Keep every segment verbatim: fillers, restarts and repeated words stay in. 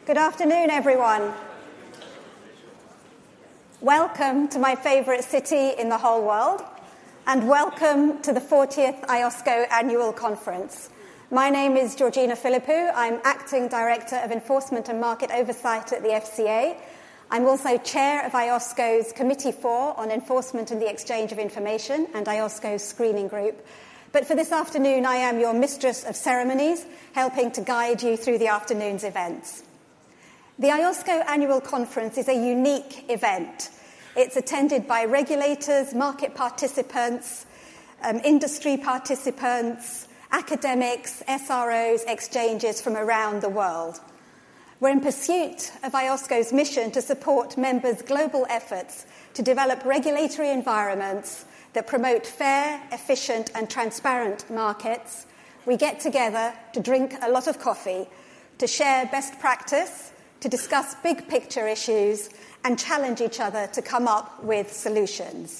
Good afternoon, everyone. Welcome to my favourite city in the whole world, and welcome to the fortieth I O S C O Annual Conference. My name is Georgina Philippou. I'm Acting Director of Enforcement and Market Oversight at the F C A. I'm also Chair of I O S C O's Committee four on Enforcement and the Exchange of Information and I O S C O's Screening Group. But for this afternoon, I am your Mistress of Ceremonies, helping to guide you through the afternoon's events. The I O S C O Annual Conference is a unique event. It's attended by regulators, market participants, um, industry participants, academics, S R Os, exchanges from around the world. We're in pursuit of I O S C O's mission to support members' global efforts to develop regulatory environments that promote fair, efficient and transparent markets. We get together to drink a lot of coffee, to share best practice, to discuss big picture issues and challenge each other to come up with solutions.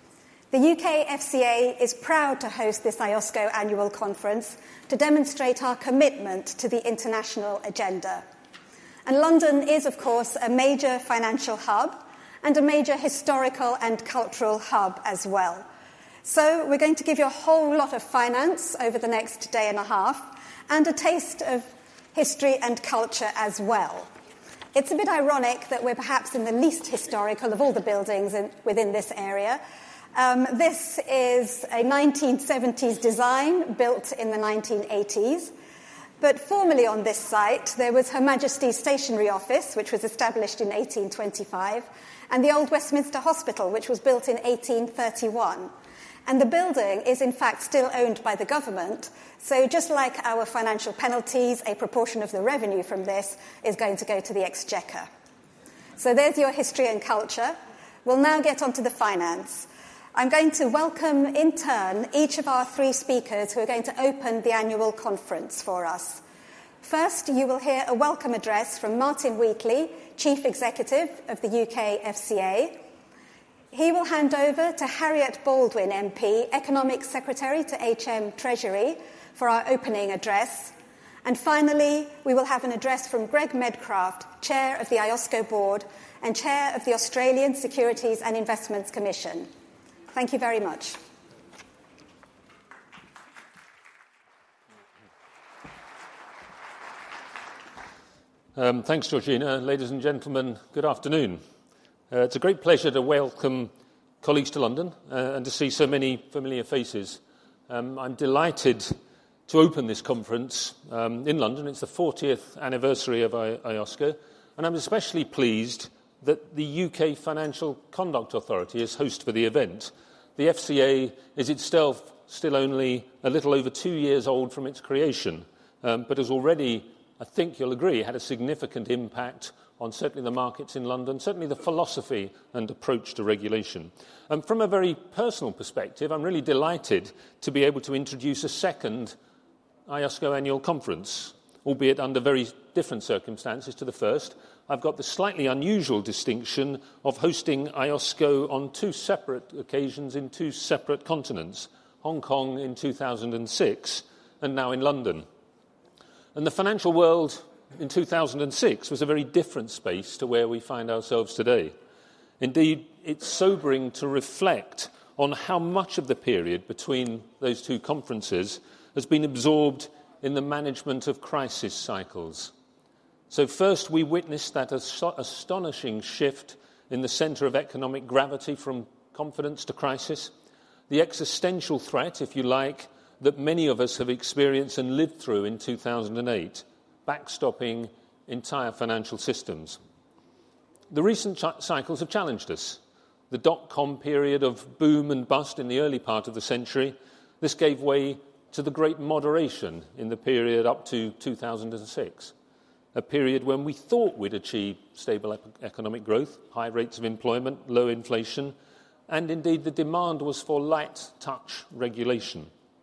The U K F C A is proud to host this I O S C O Annual Conference to demonstrate our commitment to the international agenda. And London is, of course, a major financial hub and a major historical and cultural hub as well. So we're going to give you a whole lot of finance over the next day and a half and a taste of history and culture as well. It's a bit ironic that we're perhaps in the least historical of all the buildings in, within this area. Um, this is a nineteen seventies design built in the nineteen eighties. But formerly on this site, there was Her Majesty's Stationery Office, which was established in eighteen twenty-five, and the Old Westminster Hospital, which was built in eighteen thirty-one. And the building is, in fact, still owned by the government. So just like our financial penalties, a proportion of the revenue from this is going to go to the Exchequer. So there's your history and culture. We'll now get on to the finance. I'm going to welcome in turn each of our three speakers who are going to open the annual conference for us. First, you will hear a welcome address from Martin Wheatley, Chief Executive of the U K F C A. He will hand over to Harriet Baldwin M P, Economic Secretary to H M Treasury, for our opening address. And finally, we will have an address from Greg Medcraft, Chair of the I O S C O Board and Chair of the Australian Securities and Investments Commission. Thank you very much. Um, thanks, Georgina. Ladies and gentlemen, good afternoon. Uh, it's a great pleasure to welcome colleagues to London uh, and to see so many familiar faces. Um, I'm delighted to open this conference um, in London. It's the fortieth anniversary of I O S C O, and I'm especially pleased that the U K Financial Conduct Authority is host for the event. The F C A is itself still only a little over two years old from its creation, um, but has already, I think you'll agree, had a significant impact on certainly the markets in London, certainly the philosophy and approach to regulation. And from a very personal perspective, I'm really delighted to be able to introduce a second I O S C O Annual Conference, albeit under very different circumstances to the first. I've got the slightly unusual distinction of hosting I O S C O on two separate occasions in two separate continents, Hong Kong in two thousand six and now in London. And the financial world in two thousand six was a very different space to where we find ourselves today. Indeed, it's sobering to reflect on how much of the period between those two conferences has been absorbed in the management of crisis cycles. So first, we witnessed that astonishing shift in the centre of economic gravity from confidence to crisis, the existential threat, if you like, that many of us have experienced and lived through in two thousand eight, backstopping entire financial systems. The recent ch- cycles have challenged us. The dot-com period of boom and bust in the early part of the century, this gave way to the great moderation in the period up to two thousand six, a period when we thought we'd achieve stable ep- economic growth, high rates of employment, low inflation, and indeed the demand was for light-touch regulation.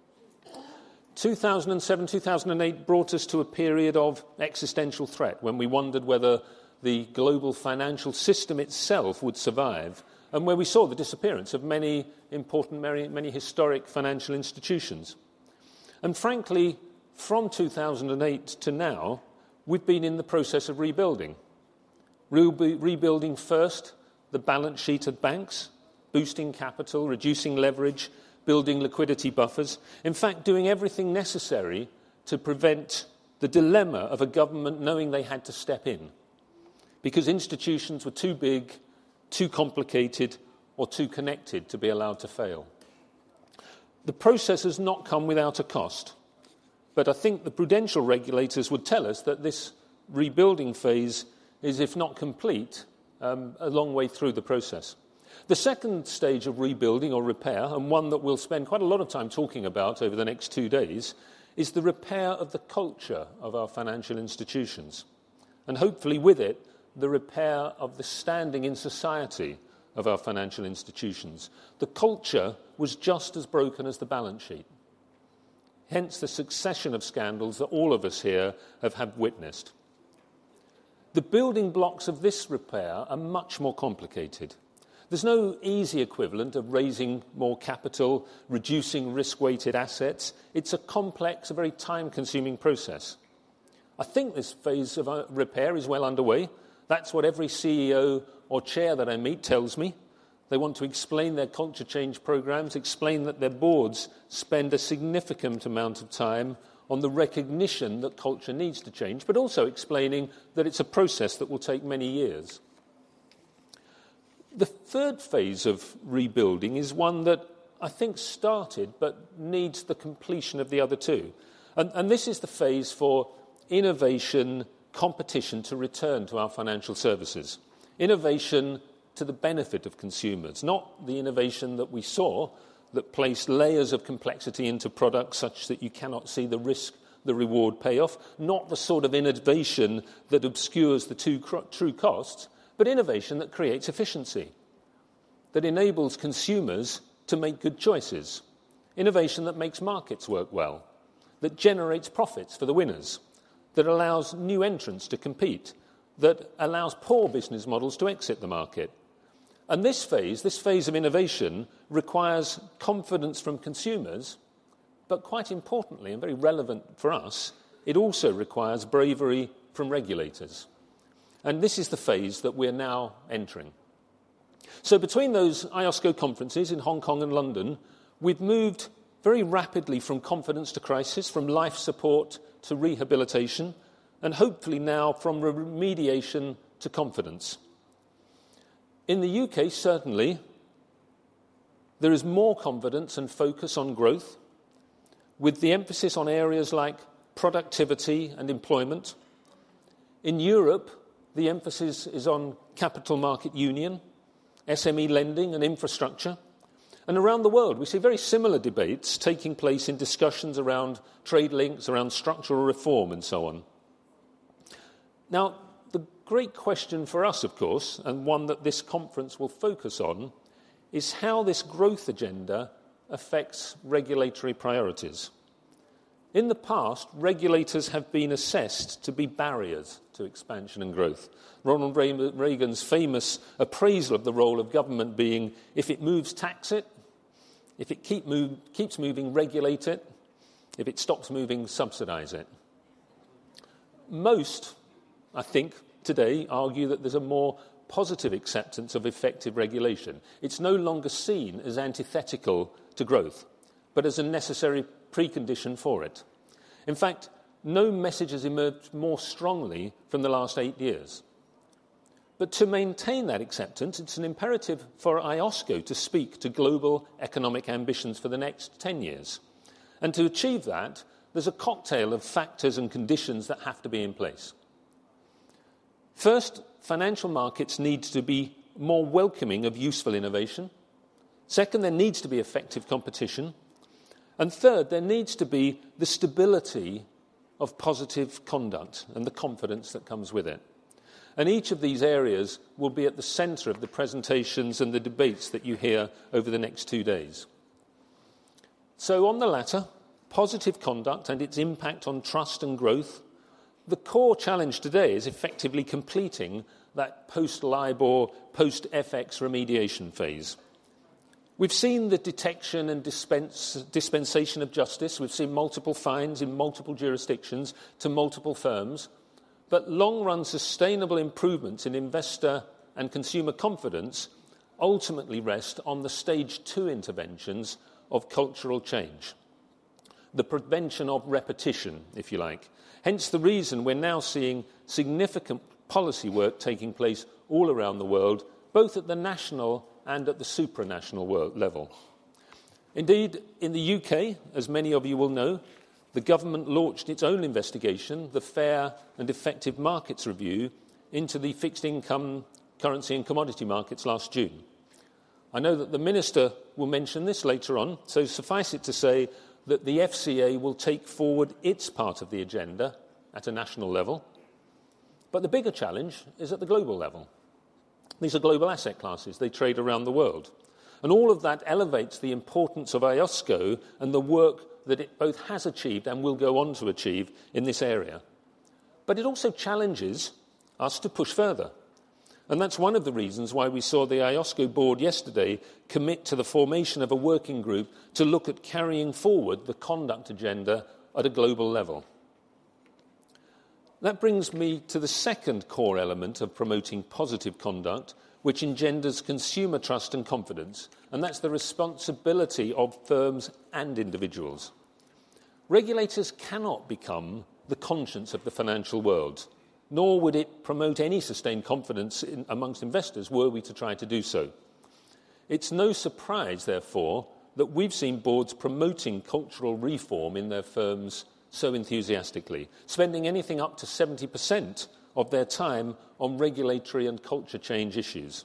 two thousand seven, two thousand eight brought us to a period of existential threat when we wondered whether the global financial system itself would survive, and where we saw the disappearance of many important, many, many historic financial institutions. And frankly, from two thousand eight to now, we've been in the process of rebuilding. Re- rebuilding first the balance sheet of banks, boosting capital, reducing leverage, building liquidity buffers. In fact, doing everything necessary to prevent the dilemma of a government knowing they had to step in because institutions were too big, too complicated, or too connected to be allowed to fail. The process has not come without a cost, but I think the prudential regulators would tell us that this rebuilding phase is, if not complete, um, a long way through the process. The second stage of rebuilding or repair, and one that we'll spend quite a lot of time talking about over the next two days, is the repair of the culture of our financial institutions. And hopefully with it, the repair of the standing in society of our financial institutions. The culture was just as broken as the balance sheet. Hence the succession of scandals that all of us here have, have witnessed. The building blocks of this repair are much more complicated. There's no easy equivalent of raising more capital, reducing risk-weighted assets. It's a complex, a very time-consuming process. I think this phase of repair is well underway. That's what every C E O or chair that I meet tells me. They want to explain their culture change programs, explain that their boards spend a significant amount of time on the recognition that culture needs to change, but also explaining that it's a process that will take many years. The third phase of rebuilding is one that I think started but needs the completion of the other two. And, and this is the phase for innovation, competition to return to our financial services. Innovation to the benefit of consumers, not the innovation that we saw that placed layers of complexity into products such that you cannot see the risk, the reward payoff, not the sort of innovation that obscures the two cr- true costs, but innovation that creates efficiency, that enables consumers to make good choices, innovation that makes markets work well, that generates profits for the winners, that allows new entrants to compete, that allows poor business models to exit the market. And this phase, this phase of innovation, requires confidence from consumers, but quite importantly, and very relevant for us, it also requires bravery from regulators. And this is the phase that we're now entering. So between those I O S C O conferences in Hong Kong and London, we've moved very rapidly from confidence to crisis, from life support to rehabilitation, and hopefully now from remediation to confidence. In the U K, certainly, there is more confidence and focus on growth, with the emphasis on areas like productivity and employment. In Europe, the emphasis is on capital market union, S M E lending and infrastructure. And around the world, we see very similar debates taking place in discussions around trade links, around structural reform and so on. Now, the great question for us, of course, and one that this conference will focus on, is how this growth agenda affects regulatory priorities. In the past, regulators have been assessed to be barriers to expansion and growth. Ronald Reagan's famous appraisal of the role of government being, if it moves, tax it. If it keep move, keeps moving, regulate it. If it stops moving, subsidize it. Most, I think, today argue that there's a more positive acceptance of effective regulation. It's no longer seen as antithetical to growth, but as a necessary precondition for it. In fact, no message has emerged more strongly from the last eight years. But to maintain that acceptance, it's an imperative for I O S C O to speak to global economic ambitions for the next ten years. And to achieve that, there's a cocktail of factors and conditions that have to be in place. First, financial markets need to be more welcoming of useful innovation. Second, there needs to be effective competition. And third, there needs to be the stability of positive conduct and the confidence that comes with it. And each of these areas will be at the centre of the presentations and the debates that you hear over the next two days. So on the latter, positive conduct and its impact on trust and growth, the core challenge today is effectively completing that post-LIBOR, post-F X remediation phase. We've seen the detection and dispense, dispensation of justice. We've seen multiple fines in multiple jurisdictions to multiple firms. but long-run sustainable improvements in investor and consumer confidence ultimately rest on the stage two interventions of cultural change, the prevention of repetition, if you like. Hence the reason we're now seeing significant policy work taking place all around the world, both at the national and at the supranational world level. Indeed, in the U K, as many of you will know, the government launched its own investigation, the Fair and Effective Markets Review, into the fixed income, currency and commodity markets last June. I know that the Minister will mention this later on, so suffice it to say that the F C A will take forward its part of the agenda at a national level. But the bigger challenge is at the global level. These are global asset classes. They trade around the world. And all of that elevates the importance of I O S C O and the work that it both has achieved and will go on to achieve in this area. But it also challenges us to push further. And that's one of the reasons why we saw the I O S C O board yesterday commit to the formation of a working group to look at carrying forward the conduct agenda at a global level. That brings me to the second core element of promoting positive conduct, which engenders consumer trust and confidence, and that's the responsibility of firms and individuals. Regulators cannot become the conscience of the financial world, nor would it promote any sustained confidence in, amongst investors were we to try to do so. It's no surprise, therefore, that we've seen boards promoting cultural reform in their firms so enthusiastically, spending anything up to seventy percent of their time on regulatory and culture change issues.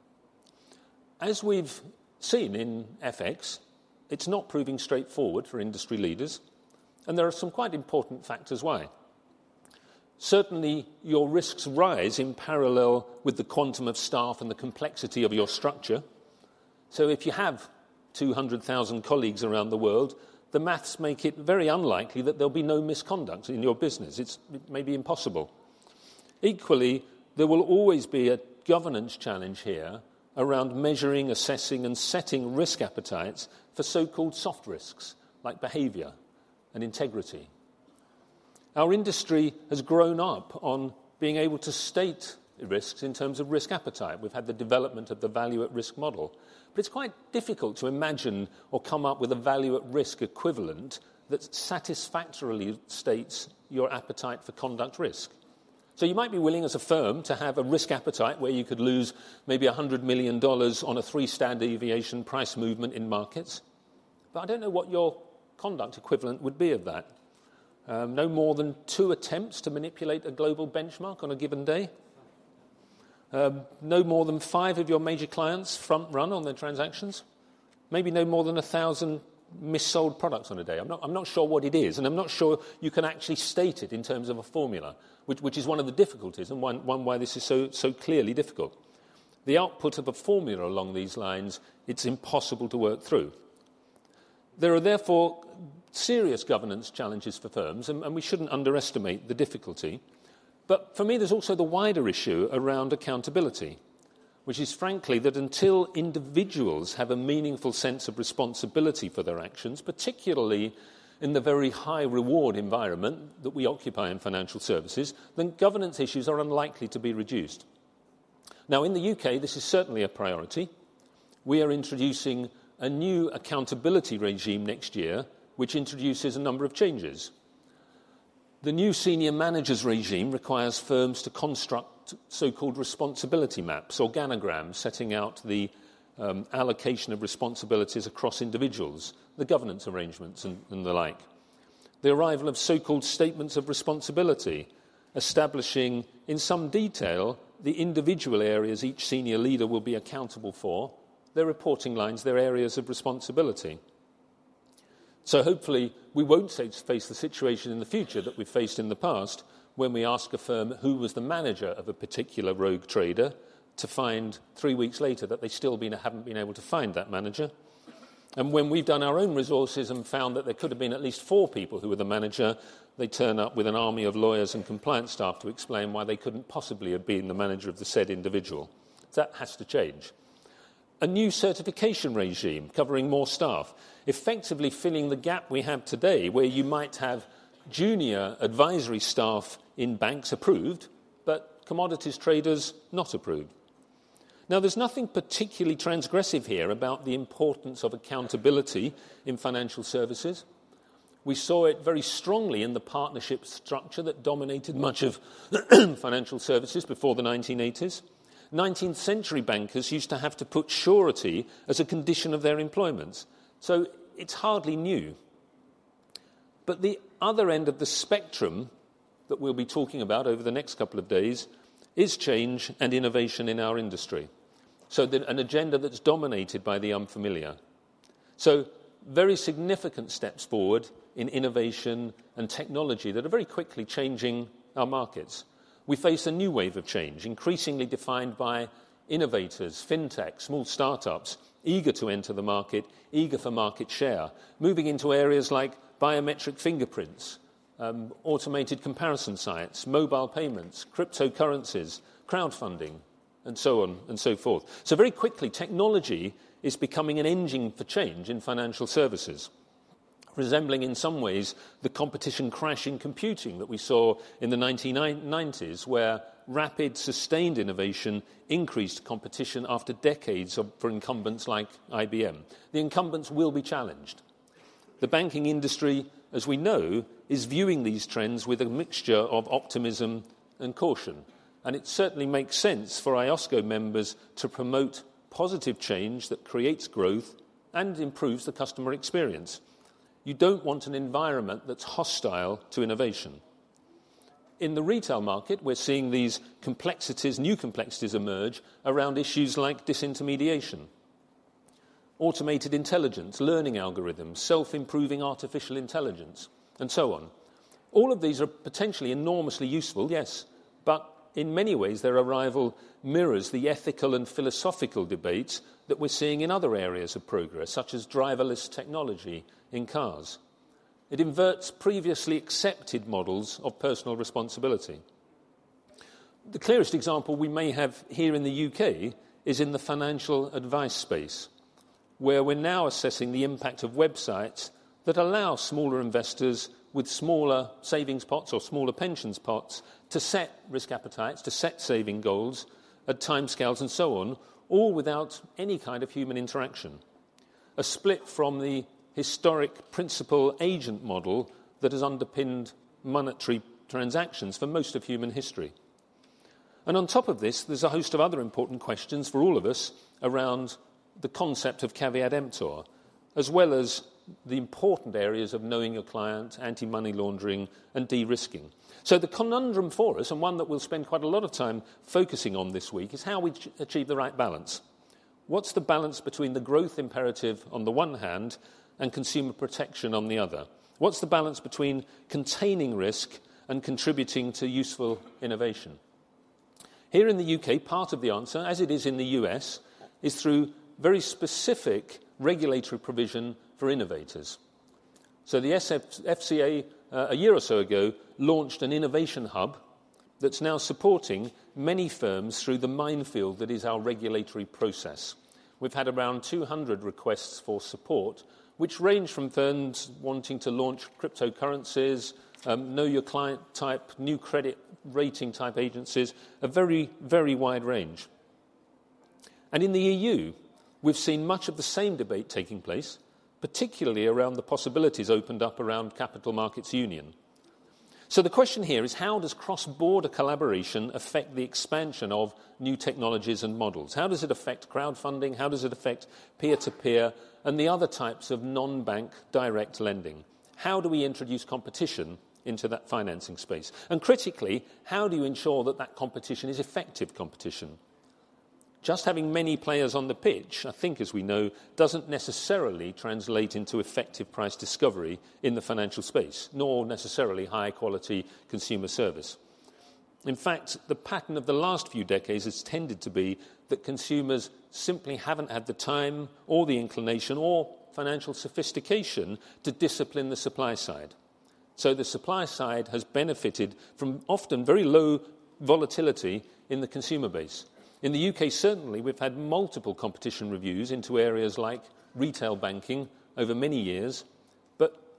As we've seen in F X, it's not proving straightforward for industry leaders, and there are some quite important factors why. Certainly, your risks rise in parallel with the quantum of staff and the complexity of your structure. So if you have two hundred thousand colleagues around the world, the maths make it very unlikely that there'll be no misconduct in your business. It's, it may be impossible. Equally, there will always be a governance challenge here around measuring, assessing and setting risk appetites for so-called soft risks, like behaviour and integrity. Our industry has grown up on being able to state risks in terms of risk appetite. We've had the development of the value at risk model. But it's quite difficult to imagine or come up with a value at risk equivalent that satisfactorily states your appetite for conduct risk. So you might be willing as a firm to have a risk appetite where you could lose maybe one hundred million dollars on a three-standard deviation price movement in markets. But I don't know what your conduct equivalent would be of that. Um, no more than two attempts to manipulate a global benchmark on a given day. Um, no more than five of your major clients front run on their transactions. Maybe no more than a thousand missold products on a day. I'm not, I'm not sure what it is, and I'm not sure you can actually state it in terms of a formula, which, which is one of the difficulties and one, one why this is so, so clearly difficult. The output of a formula along these lines, it's impossible to work through. There are therefore serious governance challenges for firms, and, and we shouldn't underestimate the difficulty. But for me, there's also the wider issue around accountability, which is frankly that until individuals have a meaningful sense of responsibility for their actions, particularly in the very high reward environment that we occupy in financial services, then governance issues are unlikely to be reduced. Now, in the U K, this is certainly a priority. We are introducing a new accountability regime next year, which introduces a number of changes. The new senior managers regime requires firms to construct so-called responsibility maps, organograms, setting out the um, allocation of responsibilities across individuals, the governance arrangements and, and the like. The arrival of so-called statements of responsibility, establishing in some detail the individual areas each senior leader will be accountable for, their reporting lines, their areas of responsibility. So hopefully we won't face the situation in the future that we've faced in the past when we ask a firm who was the manager of a particular rogue trader to find three weeks later that they still been, haven't been able to find that manager. And when we've done our own resources and found that there could have been at least four people who were the manager, they turn up with an army of lawyers and compliance staff to explain why they couldn't possibly have been the manager of the said individual. That has to change. A new certification regime covering more staff, effectively filling the gap we have today where you might have junior advisory staff in banks approved, but commodities traders not approved. Now, there's nothing particularly transgressive here about the importance of accountability in financial services. We saw it very strongly in the partnership structure that dominated much of financial services before the nineteen eighties. nineteenth century bankers used to have to put surety as a condition of their employment, so it's hardly new. But the other end of the spectrum that we'll be talking about over the next couple of days is change and innovation in our industry. So that an agenda that's dominated by the unfamiliar. So very significant steps forward in innovation and technology that are very quickly changing our markets. We face a new wave of change, increasingly defined by innovators, fintech, small startups, eager to enter the market, eager for market share, moving into areas like biometric fingerprints, um, automated comparison sites, mobile payments, cryptocurrencies, crowdfunding, and so on and so forth. So very quickly, technology is becoming an engine for change in financial services, resembling in some ways the competition crash in computing that we saw in the nineteen nineties, where rapid, sustained innovation increased competition after decades of, for incumbents like I B M. The incumbents will be challenged. The banking industry, as we know, is viewing these trends with a mixture of optimism and caution. And it certainly makes sense for I O S C O members to promote positive change that creates growth and improves the customer experience. You don't want an environment that's hostile to innovation. In the retail market, we're seeing these complexities, new complexities emerge around issues like disintermediation, automated intelligence, learning algorithms, self-improving artificial intelligence, and so on. All of these are potentially enormously useful, yes, but in many ways their arrival mirrors the ethical and philosophical debates that we're seeing in other areas of progress, such as driverless technology in cars. It inverts previously accepted models of personal responsibility. The clearest example we may have here in the U K is in the financial advice space, where we're now assessing the impact of websites that allow smaller investors with smaller savings pots or smaller pensions pots to set risk appetites, to set saving goals at timescales and so on, all without any kind of human interaction. A split from the historic principal-agent model that has underpinned monetary transactions for most of human history. And on top of this, there's a host of other important questions for all of us around the concept of caveat emptor, as well as the important areas of knowing your client, anti-money laundering, and de-risking. So the conundrum for us, and one that we'll spend quite a lot of time focusing on this week, is how we ch- achieve the right balance. What's the balance between the growth imperative on the one hand and consumer protection on the other? What's the balance between containing risk and contributing to useful innovation? Here in the U K, part of the answer, as it is in the U S, is through very specific regulatory provision for innovators. So the F C A, uh, a year or so ago, launched an innovation hub that's now supporting many firms through the minefield that is our regulatory process. We've had around two hundred requests for support, which range from firms wanting to launch cryptocurrencies, um, know your client type, new credit rating type agencies, a very, very wide range. And in the E U, we've seen much of the same debate taking place, particularly around the possibilities opened up around Capital Markets Union. So the question here is, how does cross-border collaboration affect the expansion of new technologies and models? How does it affect crowdfunding? How does it affect peer-to-peer and the other types of non-bank direct lending? How do we introduce competition into that financing space? And critically, how do you ensure that that competition is effective competition? Just having many players on the pitch, I think, as we know, doesn't necessarily translate into effective price discovery in the financial space, nor necessarily high-quality consumer service. In fact, the pattern of the last few decades has tended to be that consumers simply haven't had the time or the inclination or financial sophistication to discipline the supply side. So the supply side has benefited from often very low volatility in the consumer base. In the U K, certainly, we've had multiple competition reviews into areas like retail banking over many years, but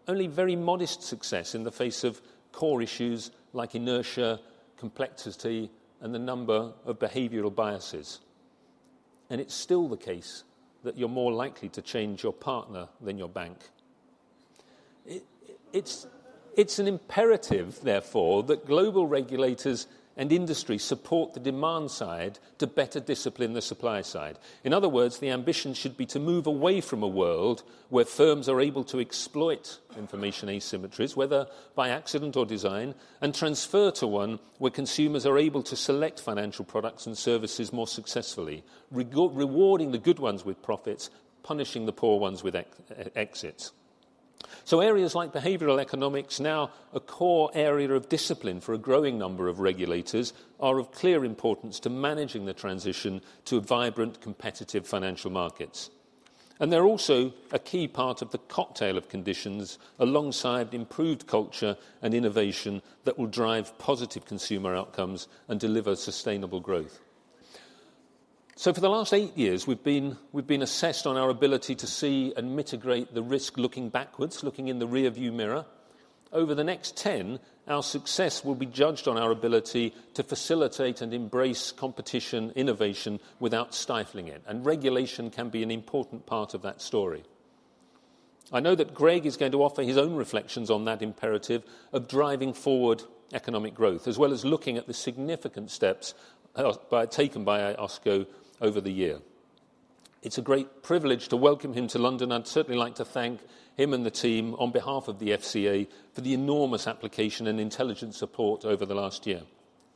only very modest success in the face of core issues like inertia, complexity, and the number of behavioural biases. And it's still the case that you're more likely to change your partner than your bank. It, it's, it's an imperative, therefore, that global regulators and industry support the demand side to better discipline the supply side. In other words, the ambition should be to move away from a world where firms are able to exploit information asymmetries, whether by accident or design, and transfer to one where consumers are able to select financial products and services more successfully, re- rewarding the good ones with profits, punishing the poor ones with ex- exits. So areas like behavioural economics, now a core area of discipline for a growing number of regulators, are of clear importance to managing the transition to vibrant, competitive financial markets. And they're also a key part of the cocktail of conditions alongside improved culture and innovation that will drive positive consumer outcomes and deliver sustainable growth. So for the last eight years, we've been, we've been assessed on our ability to see and mitigate the risk looking backwards, looking in the rear-view mirror. Over the next ten, our success will be judged on our ability to facilitate and embrace competition, innovation, without stifling it. And regulation can be an important part of that story. I know that Greg is going to offer his own reflections on that imperative of driving forward economic growth, as well as looking at the significant steps uh, by, taken by IOSCO over the year. It's a great privilege to welcome him to London. I'd certainly like to thank him and the team on behalf of the F C A for the enormous application and intelligent support over the last year.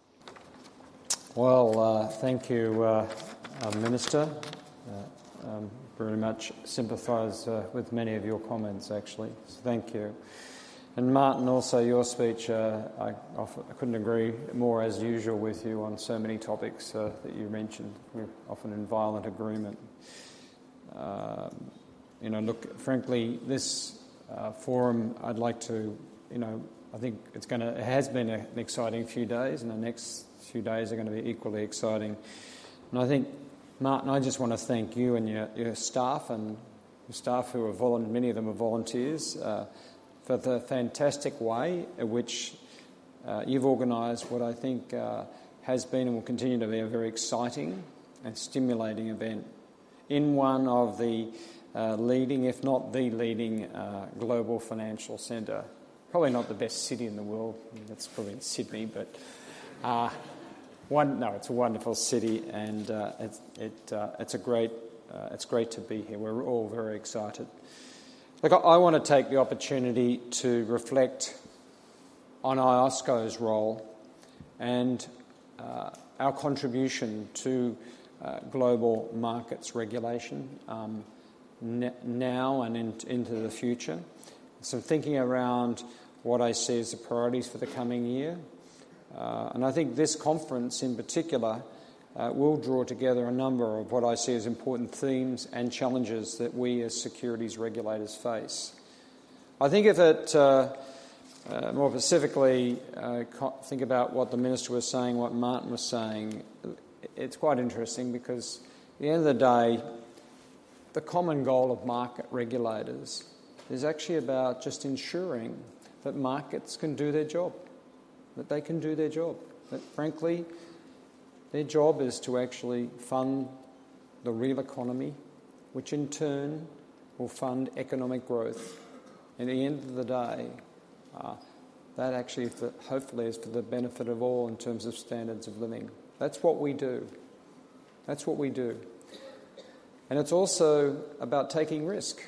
Well, uh, thank you, uh, uh, Minister. Uh, um, very much sympathise uh, with many of your comments, actually. So thank you. And Martin, also your speech, uh, I, often, I couldn't agree more as usual with you on so many topics uh, that you mentioned. We're often in violent agreement. Uh, you know, look, frankly, this uh, forum, I'd like to, you know, I think it's going to, it has been a, an exciting few days, and the next few days are going to be equally exciting. And I think, Martin, I just want to thank you and your, your staff and your staff who are volunteers, many of them are volunteers, uh, for the fantastic way in which uh, you've organised what I think uh, has been and will continue to be a very exciting and stimulating event in one of the uh, leading, if not the leading, uh, global financial centre. Probably not the best city in the world. I mean, that's probably in Sydney, but uh, one, no, it's a wonderful city, and uh, it, it, uh, it's a great, uh, it's great to be here. We're all very excited. Look, I want to take the opportunity to reflect on IOSCO's role and uh, our contribution to uh, global markets regulation um, n- now and in, into the future. So thinking around what I see as the priorities for the coming year. Uh, and I think this conference in particular Uh, will draw together a number of what I see as important themes and challenges that we as securities regulators face. I think if it, uh, uh, more specifically, uh, think about what the Minister was saying, what Martin was saying, it's quite interesting because at the end of the day, the common goal of market regulators is actually about just ensuring that markets can do their job, that they can do their job, that frankly, their job is to actually fund the real economy, which in turn will fund economic growth. And at the end of the day, uh, that actually for, hopefully is for the benefit of all in terms of standards of living. That's what we do. That's what we do. And it's also about taking risk.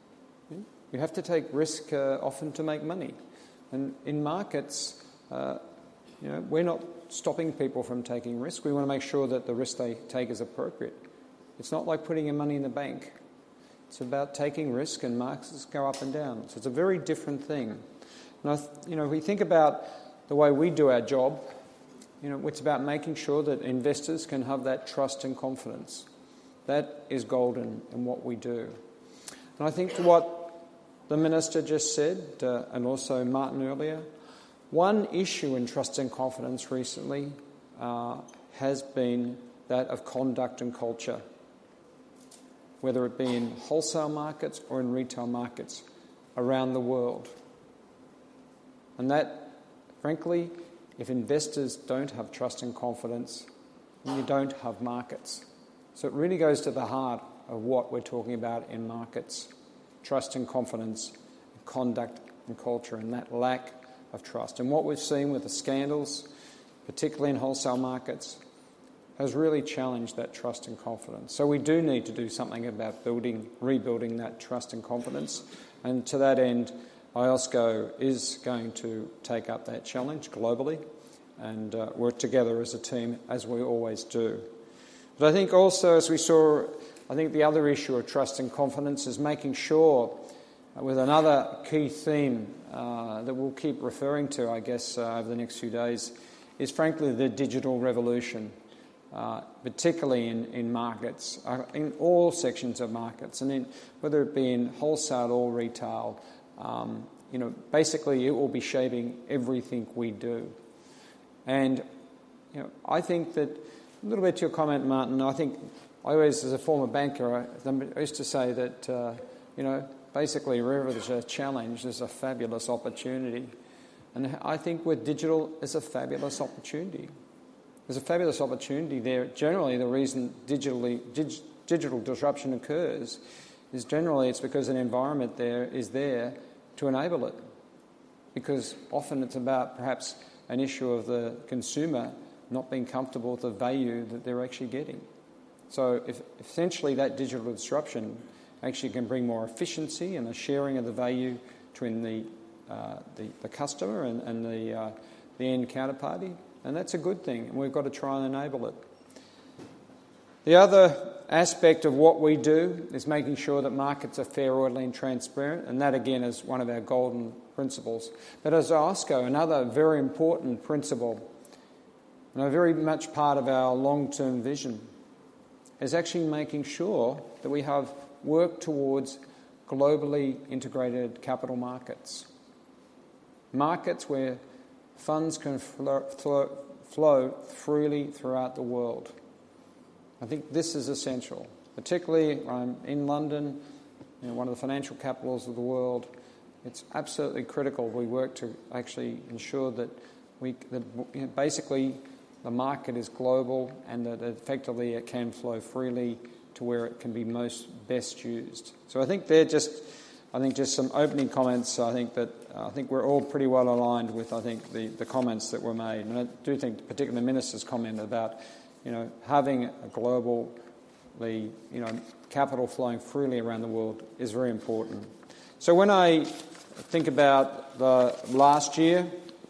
You have to take risk uh, often to make money. And in markets, uh, you know, we're not stopping people from taking risk. We want to make sure that the risk they take is appropriate. It's not like putting your money in the bank. It's about taking risk, and markets go up and down. So it's a very different thing. And I th- you know, if we think about the way we do our job, you know, it's about making sure that investors can have that trust and confidence. That is golden in what we do. And I think to what the Minister just said, uh, and also Martin earlier, one issue in trust and confidence recently uh, has been that of conduct and culture, whether it be in wholesale markets or in retail markets. around the world. And that, frankly, if investors don't have trust and confidence, then you don't have markets. So it really goes to the heart of what we're talking about in markets: trust and confidence, conduct and culture, and that lack of trust. And what we've seen with the scandals, particularly in wholesale markets, has really challenged that trust and confidence. So we do need to do something about building, rebuilding that trust and confidence. And to that end, I O S C O is going to take up that challenge globally and uh, work together as a team, as we always do. But I think also, as we saw, I think the other issue of trust and confidence is making sure, uh, with another key theme uh, that we'll keep referring to, I guess, uh, over the next few days, is frankly the digital revolution. Uh, particularly in, in markets, uh, in all sections of markets, and in, whether it be in wholesale or retail, um, you know, basically it will be shaping everything we do. And, you know, I think that, a little bit to your comment, Martin, I think I always, as a former banker, I, I used to say that, uh, you know, basically wherever there's a challenge, there's a fabulous opportunity. And I think with digital, it's a fabulous opportunity. There's a fabulous opportunity there. Generally, the reason digitally, dig, digital disruption occurs is generally it's because an environment there is there to enable it. Because often it's about perhaps an issue of the consumer not being comfortable with the value that they're actually getting. So if essentially that digital disruption actually can bring more efficiency and a sharing of the value between the uh, the, the customer and, and the uh, the end counterparty, and that's a good thing, and we've got to try and enable it. The other aspect of what we do is making sure that markets are fair, orderly and transparent, and that again is one of our golden principles. But as O S C O, another very important principle, and a very much part of our long-term vision, is actually making sure that we have work towards globally integrated capital markets. Markets where funds can flow, flow, flow freely throughout the world. I think this is essential, particularly um, in London, you know, one of the financial capitals of the world. It's absolutely critical we work to actually ensure that we that you know, basically the market is global and that effectively it can flow freely to where it can be most best used. So I think they're just, I think just some opening comments. I think that uh, I think we're all pretty well aligned with I think the, the comments that were made, and I do think particularly the Minister's comment about you know having a global, the you know capital flowing freely around the world is very important. So when I think about the last year,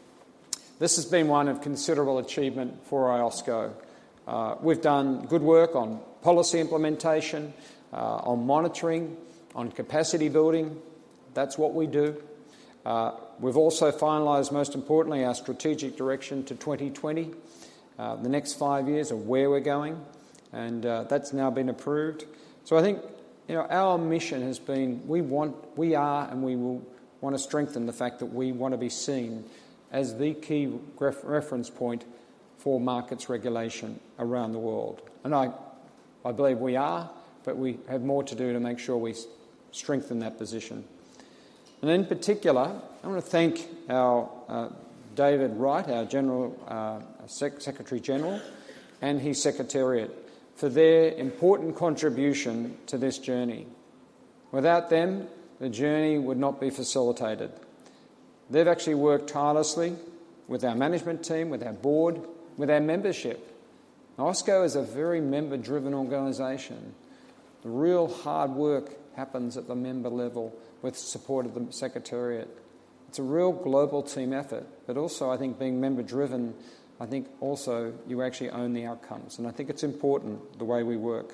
this has been one of considerable achievement for O S C O. Uh, we've done good work on policy implementation, uh, on monitoring, on capacity building. That's what we do. Uh, we've also finalised, most importantly, our strategic direction to twenty twenty, uh, the next five years of where we're going, and uh, that's now been approved. So I think you know our mission has been we want, we are, and we will want to strengthen the fact that we want to be seen as the key ref- reference point for markets regulation around the world. And I, I believe we are, but we have more to do to make sure we strengthen that position. And in particular, I want to thank our uh, David Wright, our General uh, Sec- Secretary General, and his Secretariat for their important contribution to this journey. Without them, the journey would not be facilitated. They've actually worked tirelessly with our management team, with our board, with our membership. O S C O is a very member-driven organisation. The real hard work happens at the member level with support of the Secretariat. It's a real global team effort, but also I think being member-driven, I think also you actually own the outcomes, and I think it's important the way we work.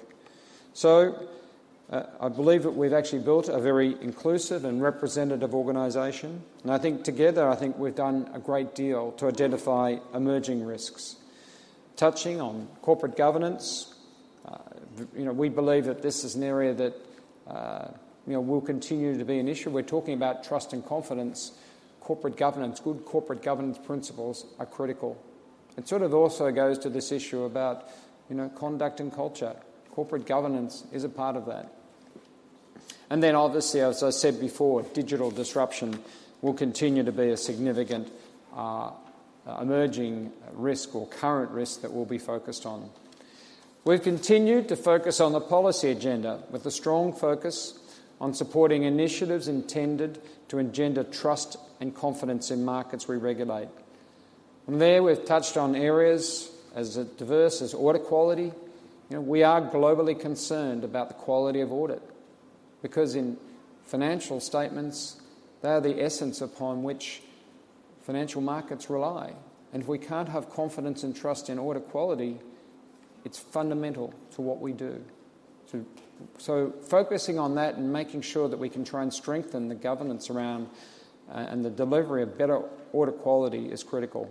So uh, I believe that we've actually built a very inclusive and representative organisation, and I think together I think we've done a great deal to identify emerging risks. Touching on corporate governance, uh, you know, we believe that this is an area that uh, you know will continue to be an issue. We're talking about trust and confidence. Corporate governance, good corporate governance principles are critical. It sort of also goes to this issue about you know conduct and culture. Corporate governance is a part of that. And then obviously, as I said before, digital disruption will continue to be a significant uh, emerging risk or current risk that we'll be focused on. We've continued to focus on the policy agenda with a strong focus on supporting initiatives intended to engender trust and confidence in markets we regulate. From there, we've touched on areas as diverse as audit quality. You know, we are globally concerned about the quality of audit because in financial statements, they are the essence upon which financial markets rely. And if we can't have confidence and trust in audit quality, it's fundamental to what we do. So, so focusing on that and making sure that we can try and strengthen the governance around uh, and the delivery of better audit quality is critical.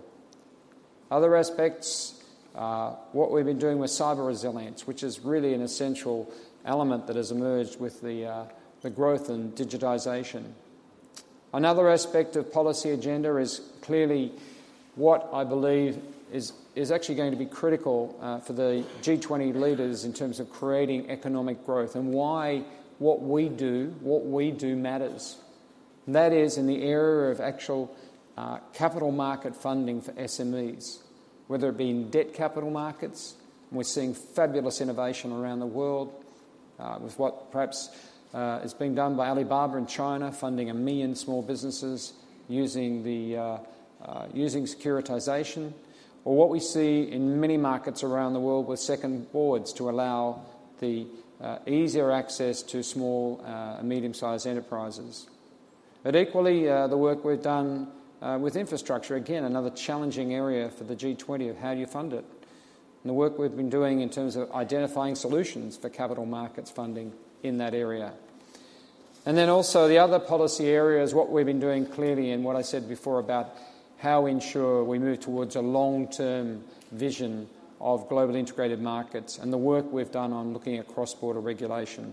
Other aspects, uh, what we've been doing with cyber resilience, which is really an essential element that has emerged with the, uh, the growth in digitisation. Another aspect of policy agenda is clearly what I believe is, is actually going to be critical uh, for the G twenty leaders in terms of creating economic growth and why what we do, what we do matters. And that is in the area of actual uh, capital market funding for S M Es, whether it be in debt capital markets, and we're seeing fabulous innovation around the world uh, with what perhaps Uh, is being done by Alibaba in China, funding a million small businesses using the uh, uh, using securitization, or what we see in many markets around the world with second boards to allow the uh, easier access to small uh, and medium-sized enterprises. But equally, uh, the work we've done uh, with infrastructure, again, another challenging area for the G twenty of how do you fund it, and the work we've been doing in terms of identifying solutions for capital markets funding in that area. And then also the other policy areas, what we've been doing clearly and what I said before about how we ensure we move towards a long-term vision of global integrated markets and the work we've done on looking at cross-border regulation.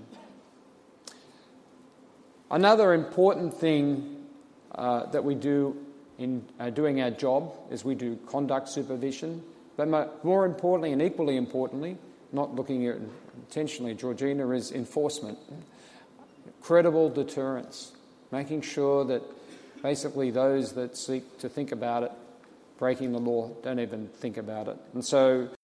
Another important thing uh, that we do in uh, doing our job is we do conduct supervision, but more importantly and equally importantly, not looking at intentionally, Georgina, is enforcement. Credible deterrence, making sure that basically those that seek to think about it, breaking the law, don't even think about it. And so